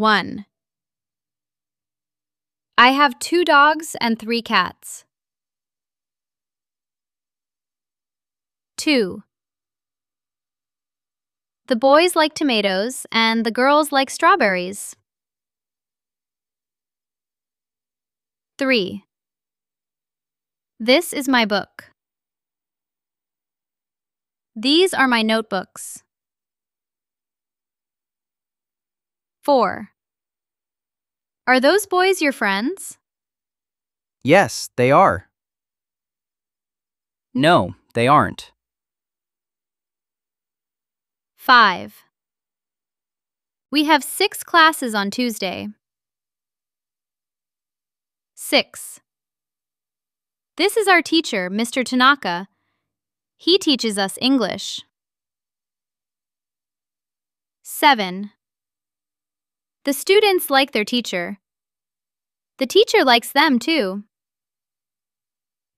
1. I have 2 dogs and 3 cats. 2. The boys like tomatoes and the girls like strawberries. 3. This is my book. These are my notebooks. 4. Are those boys your friends? Yes, they are. No, they aren't. 5. We have 6 classes on Tuesday. 6. This is our teacher, Mr. Tanaka. He teaches us English. 7. The students like their teacher. The teacher likes them too.